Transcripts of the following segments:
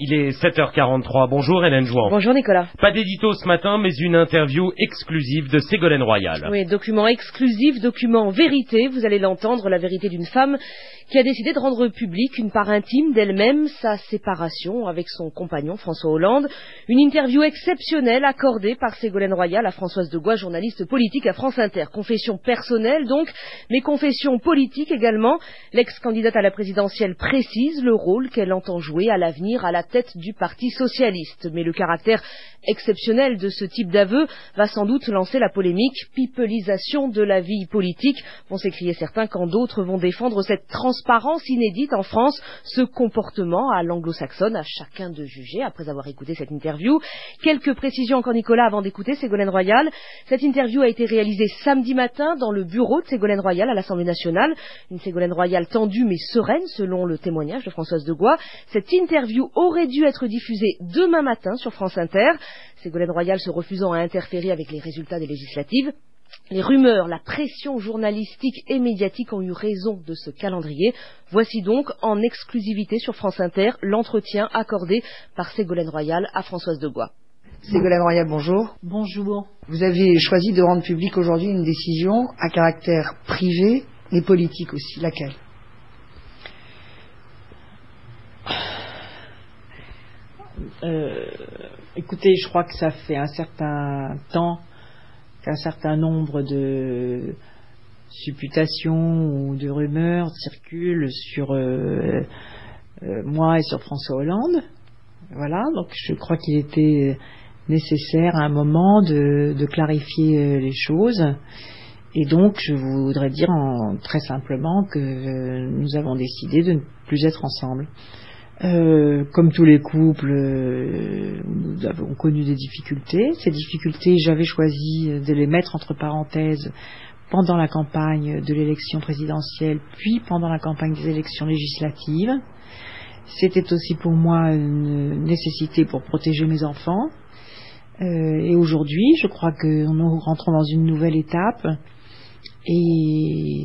Il est 7h43. Bonjour Hélène Jouan. Bonjour Nicolas. Pas d'édito ce matin, mais une interview exclusive de Ségolène Royal. Oui, document exclusif, document vérité. Vous allez l'entendre, la vérité d'une femme qui a décidé de rendre publique une part intime d'elle-même, sa séparation avec son compagnon François Hollande. Une interview exceptionnelle accordée par Ségolène Royal à Françoise Degois, journaliste politique à France Inter. Confession personnelle donc, mais confession politique également. L'ex-candidate à la présidentielle précise le rôle qu'elle entend jouer à l'avenir à la tête du Parti socialiste. Mais le caractère exceptionnel de ce type d'aveu va sans doute lancer la polémique. Pipelisation de la vie politique, vont s'écrier certains, quand d'autres vont défendre cette transparence inédite en France, ce comportement à l'anglo-saxonne. À chacun de juger après avoir écouté cette interview. Quelques précisions encore Nicolas avant d'écouter Ségolène Royal. Cette interview a été réalisée samedi matin dans le bureau de Ségolène Royal à l'Assemblée nationale. Une Ségolène Royal tendue mais sereine selon le témoignage de Françoise Degois. Cette interview aurait dû être diffusée demain matin sur France Inter. Ségolène Royal se refusant à interférer avec les résultats des législatives. Les rumeurs, la pression journalistique et médiatique ont eu raison de ce calendrier. Voici donc en exclusivité sur France Inter l'entretien accordé par Ségolène Royal à Françoise Degois. Ségolène Royal, bonjour. Bonjour. Vous avez choisi de rendre publique aujourd'hui une décision à caractère privé et politique aussi. Laquelle ? Écoutez, je crois que ça fait un certain temps qu'un certain nombre de supputations ou de rumeurs circulent sur moi et sur François Hollande. Voilà, donc je crois qu'il était nécessaire à un moment de clarifier les choses. Et donc, je voudrais dire très simplement que nous avons décidé de ne plus être ensemble. Comme tous les couples, nous avons connu des difficultés. Ces difficultés, j'avais choisi de les mettre entre parenthèses pendant la campagne de l'élection présidentielle, puis pendant la campagne des élections législatives. C'était aussi pour moi une nécessité pour protéger mes enfants. Et aujourd'hui, je crois que nous rentrons dans une nouvelle étape. Et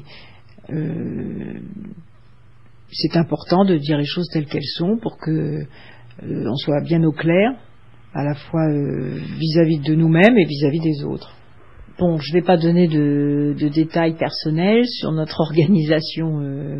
c'est important de dire les choses telles qu'elles sont pour que on soit bien au clair, à la fois vis-à-vis de nous-mêmes et vis-à-vis des autres. Bon, je ne vais pas donner de détails personnels sur notre organisation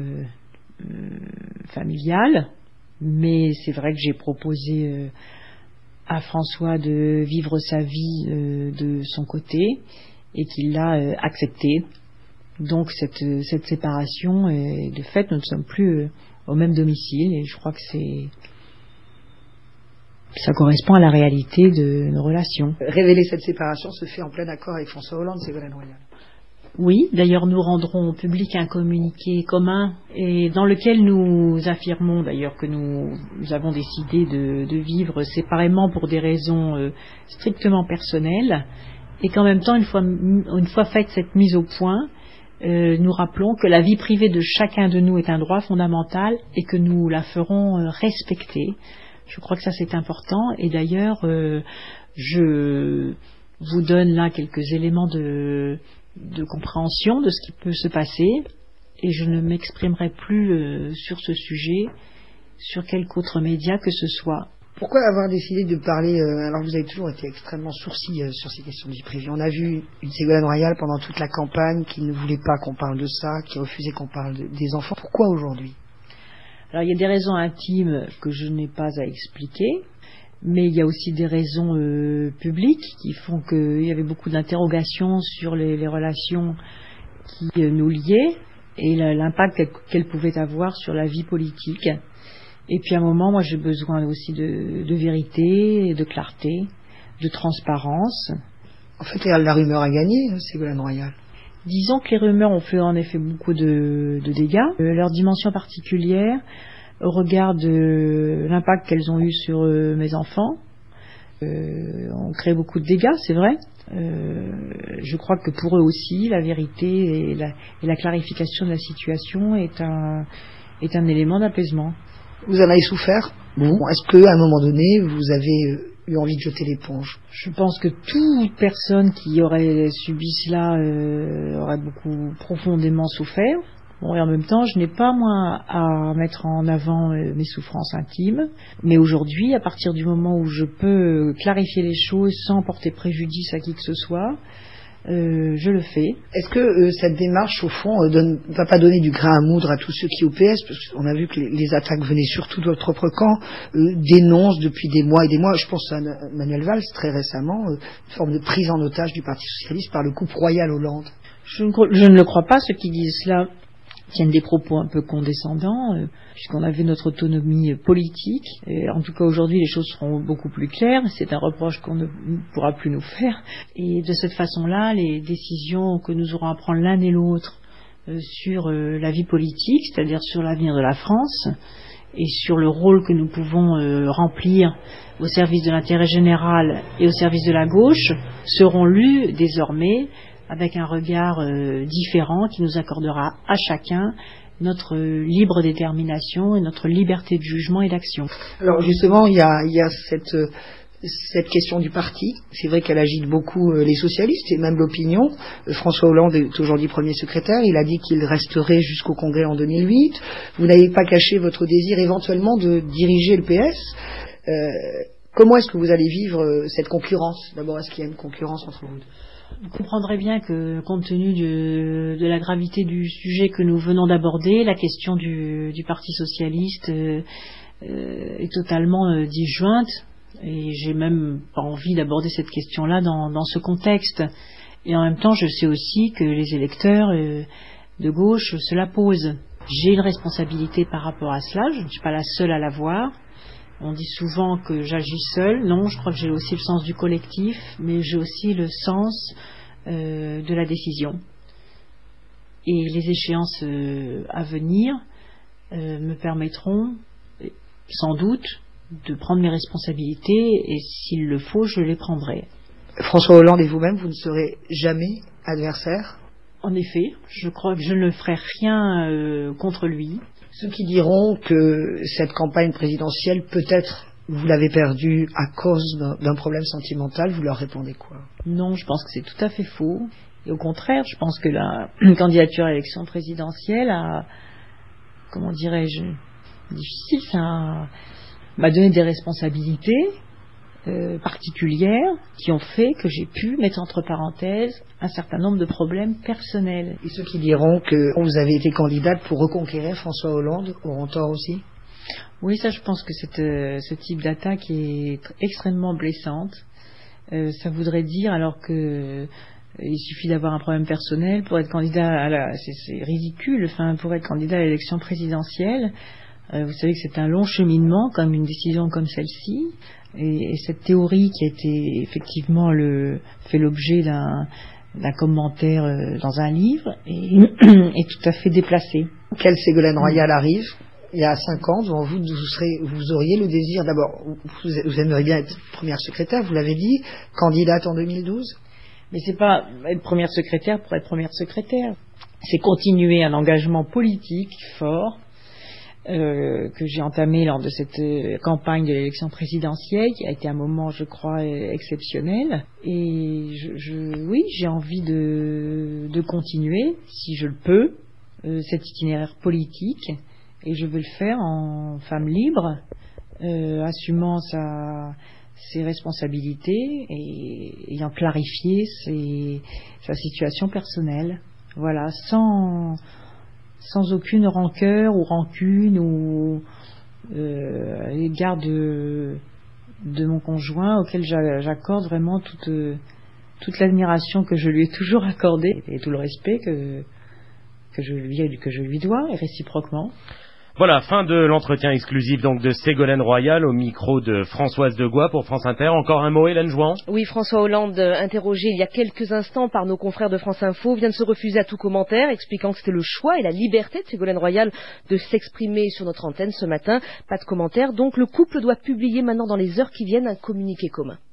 familiale, mais c'est vrai que j'ai proposé à François de vivre sa vie de son côté et qu'il l'a accepté. Donc cette séparation, et de fait, nous ne sommes plus au même domicile, et je crois que ça correspond à la réalité de nos relations. Révéler cette séparation se fait en plein accord avec François Hollande, Ségolène Royal. Oui, d'ailleurs nous rendrons public un communiqué commun et dans lequel nous affirmons d'ailleurs que nous avons décidé de vivre séparément pour des raisons strictement personnelles, et qu'en même temps, une fois faite cette mise au point, nous rappelons que la vie privée de chacun de nous est un droit fondamental et que nous la ferons respecter. Je crois que ça c'est important, et d'ailleurs je vous donne là quelques éléments de compréhension de ce qui peut se passer, et je ne m'exprimerai plus sur ce sujet sur quelque autre média que ce soit. Pourquoi avoir décidé de parler, alors vous avez toujours été extrêmement sourcil sur ces questions de vie privée. On a vu une Ségolène Royal pendant toute la campagne qui ne voulait pas qu'on parle de ça, qui refusait qu'on parle des enfants. Pourquoi aujourd'hui ? Alors il y a des raisons intimes que je n'ai pas à expliquer, mais il y a aussi des raisons publiques qui font qu'il y avait beaucoup d'interrogations sur les relations qui nous liaient et l'impact qu'elles pouvaient avoir sur la vie politique. Et puis à un moment, moi j'ai besoin aussi de vérité, de clarté, de transparence. En fait, la rumeur a gagné, Ségolène Royal. Disons que les rumeurs ont fait en effet beaucoup de dégâts. Leur dimension particulière, au regard de l'impact qu'elles ont eu sur mes enfants, ont créé beaucoup de dégâts, c'est vrai. Je crois que pour eux aussi, la vérité et la clarification de la situation est un élément d'apaisement. Vous en avez souffert ? Bon, est-ce qu'à un moment donné, vous avez eu envie de jeter l'éponge ? Je pense que toute personne qui aurait subi cela aurait beaucoup profondément souffert. Bon, et en même temps, je n'ai pas, moi, à mettre en avant mes souffrances intimes. Mais aujourd'hui, à partir du moment où je peux clarifier les choses sans porter préjudice à qui que ce soit, je le fais. Est-ce que cette démarche, au fond, va pas donner du grain à moudre à tous ceux qui, au PS, parce qu'on a vu que les attaques venaient surtout de votre propre camp, dénoncent depuis des mois et des mois, je pense à Manuel Valls très récemment, une forme de prise en otage du Parti Socialiste par le couple Royal-Hollande. Je ne le crois pas, ceux qui disent cela tiennent des propos un peu condescendants, puisqu'on avait notre autonomie politique. Et en tout cas, aujourd'hui, les choses seront beaucoup plus claires. C'est un reproche qu'on ne pourra plus nous faire. Et de cette façon-là, les décisions que nous aurons à prendre l'un et l'autre sur la vie politique, c'est-à-dire sur l'avenir de la France, et sur le rôle que nous pouvons remplir au service de l'intérêt général et au service de la gauche, seront lues désormais avec un regard différent qui nous accordera à chacun notre libre détermination et notre liberté de jugement et d'action. Alors justement, il y a cette question du parti. C'est vrai qu'elle agite beaucoup les socialistes et même l'opinion. François Hollande est aujourd'hui premier secrétaire. Il a dit qu'il resterait jusqu'au congrès en 2008. Vous n'avez pas caché votre désir éventuellement de diriger le PS. Comment est-ce que vous allez vivre cette concurrence? D'abord, est-ce qu'il y a une concurrence entre vous deux? Vous comprendrez bien que, compte tenu de la gravité du sujet que nous venons d'aborder, la question du Parti socialiste est totalement disjointe, et j'ai même pas envie d'aborder cette question-là dans ce contexte. Et en même temps, je sais aussi que les électeurs de gauche se la posent. J'ai une responsabilité par rapport à cela, je ne suis pas la seule à l'avoir. On dit souvent que j'agis seule. Non, je crois que j'ai aussi le sens du collectif, mais j'ai aussi le sens de la décision. Et les échéances à venir me permettront sans doute de prendre mes responsabilités, et s'il le faut, je les prendrai. François Hollande et vous-même, vous ne serez jamais adversaires? En effet, je crois que je ne ferai rien contre lui. Ceux qui diront que cette campagne présidentielle, peut-être, vous l'avez perdue à cause d'un problème sentimental, vous leur répondez quoi? Non, je pense que c'est tout à fait faux. Et au contraire, je pense que la candidature à l'élection présidentielle a, comment dirais-je, difficile, ça m'a donné des responsabilités particulières qui ont fait que j'ai pu mettre entre parenthèses un certain nombre de problèmes personnels. Et ceux qui diront que vous avez été candidate pour reconquérir François Hollande auront tort aussi? Oui, ça, je pense que ce type d'attaque est extrêmement blessante. Ça voudrait dire, alors que il suffit d'avoir un problème personnel pour être candidat c'est ridicule, enfin, pour être candidat à l'élection présidentielle. Vous savez que c'est un long cheminement, comme une décision comme celle-ci. Et cette théorie qui a été effectivement fait l'objet d'un commentaire dans un livre est tout à fait déplacée. Quel Ségolène Royal arrive il y a 5 ans devant vous, vous auriez le désir, d'abord, vous aimeriez bien être première secrétaire, vous l'avez dit, candidate en 2012? Mais c'est pas être première secrétaire pour être première secrétaire. C'est continuer un engagement politique fort que j'ai entamé lors de cette campagne de l'élection présidentielle, qui a été un moment, je crois, exceptionnel. Et oui, j'ai envie de continuer, si je le peux, cet itinéraire politique. Et je veux le faire en femme libre, assumant ses responsabilités et ayant clarifié sa situation personnelle. Voilà, sans aucune rancœur ou rancune ou à l'égard de mon conjoint, auquel j'accorde vraiment toute l'admiration que je lui ai toujours accordée et tout le respect que je lui dois, et réciproquement. Voilà, fin de l'entretien exclusif donc de Ségolène Royal au micro de Françoise Degois pour France Inter. Encore un mot, Hélène Jouan? Oui, François Hollande, interrogé il y a quelques instants par nos confrères de France Info, vient de se refuser à tout commentaire, expliquant que c'était le choix et la liberté de Ségolène Royal de s'exprimer sur notre antenne ce matin. Pas de commentaire, donc le couple doit publier maintenant dans les heures qui viennent un communiqué commun.